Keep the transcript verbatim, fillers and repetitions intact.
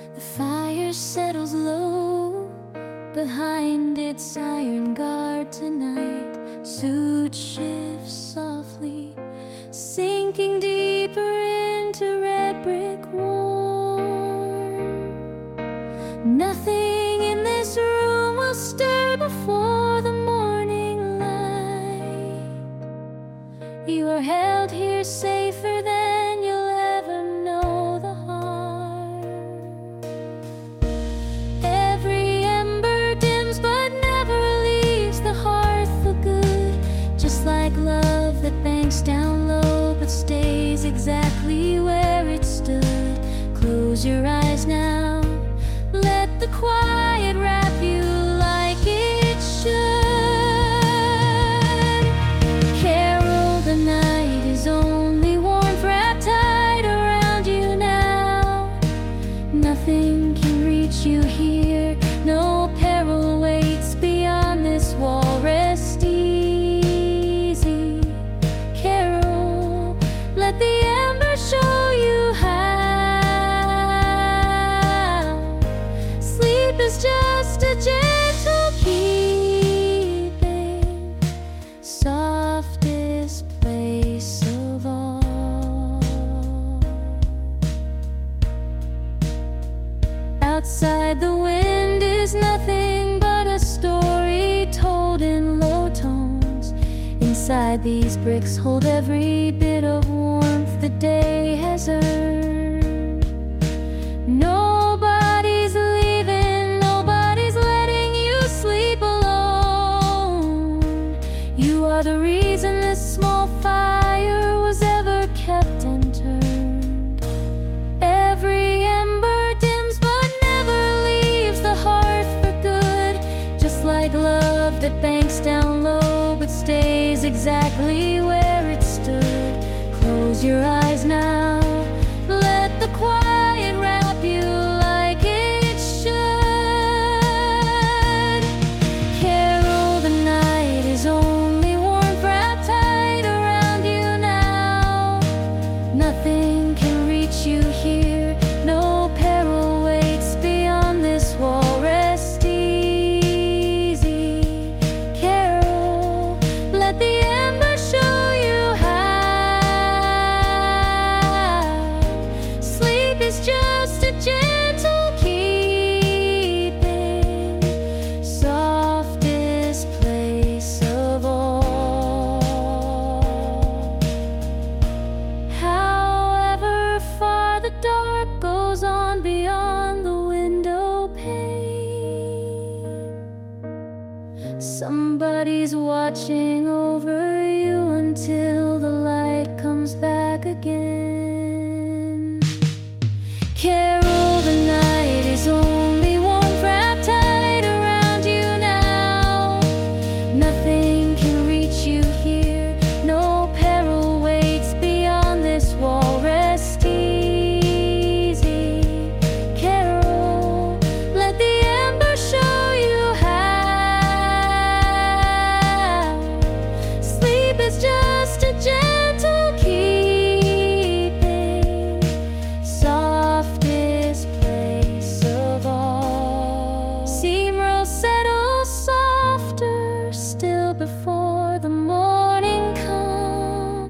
The fire settles low behind its iron guard tonight. Suit shifts softly, sinking deeper into red brick warm. Nothing in this room will stir before the morning light. You are held here safer than you'll ever know the heart. Every ember dims but never leaves the hearth for good, just like love that banks down low but stays exactly where it stood. Close your eyes now, let the quiet wrap you like it should. Carol, the night is only warmth wrapped tight around you now. Nothing can reach you here, no peril waits beyond this wall. Rest easy, Carol, let the ember show you how. Sleep is just a gentle keeping, softest place of all. Outside the wind is nothing but a story told in low tones. Inside these bricks hold every bit of warmth the day has earned. Nobody's leaving, nobody's letting you sleep alone. You are the reason this small fire was ever kept and turned. Every ember dims but never leaves the hearth for good, just like love that banks down low but stays exactly where it stood. Close your eyes now,